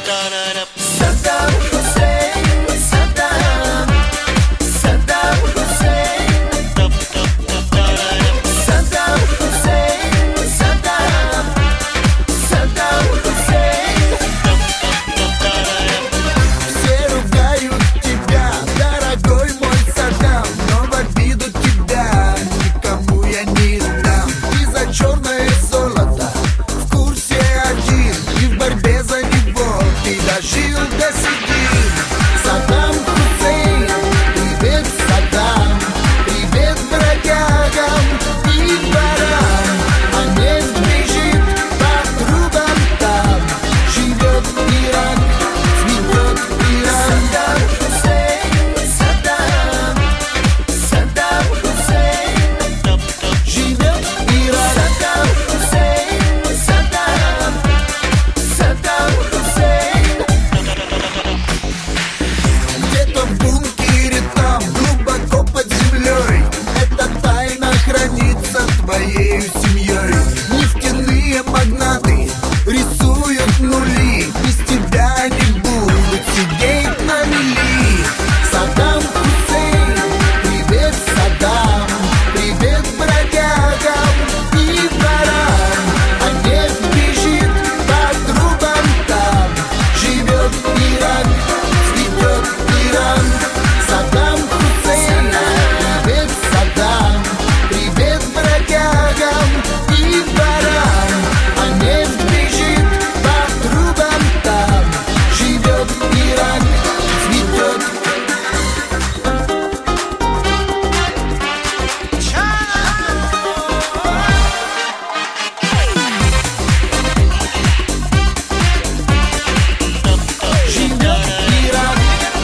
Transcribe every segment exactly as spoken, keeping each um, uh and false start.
Саддам Хусейн, Саддам, Саддам Хусейн, Саддам Хусейн, Саддам, Саддам Хусейн. Все ругают тебя, дорогой мой Саддам, но в обиду тебя никому я не дам. И за черное золото в курсе один, и в борьбе за него ты дожил до седин. Саддам Хусейн, привет, Саддам, привет бродягам и ворам. А нефть бежит по трубам там, живет Ирак, цветет Иран. Саддам Хусейн, Саддам, Саддам Хусейн, живет Ирак. Саддам Хусейн, Саддам, Саддам Хусейн. Где-то в бункере там, глубоко под землей, эта тайна хранится твоей семьей. Нефтяные магнаты рисуют нули, без тебя они будут сидеть на мели. Саддам Хусейн, привет, Саддам, привет бродягам и ворам. А нефть бежит по трубам там, живет Ирак, цветет Иран. Саддам Хусейн, привет, Саддам, привет бродягам и ворам. А нефть бежит по трубам там, живет Ирак, цветет. Живет Ирак.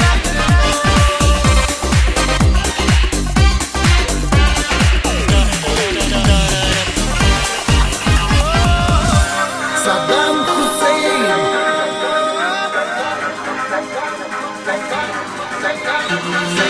Саддам Хусейн.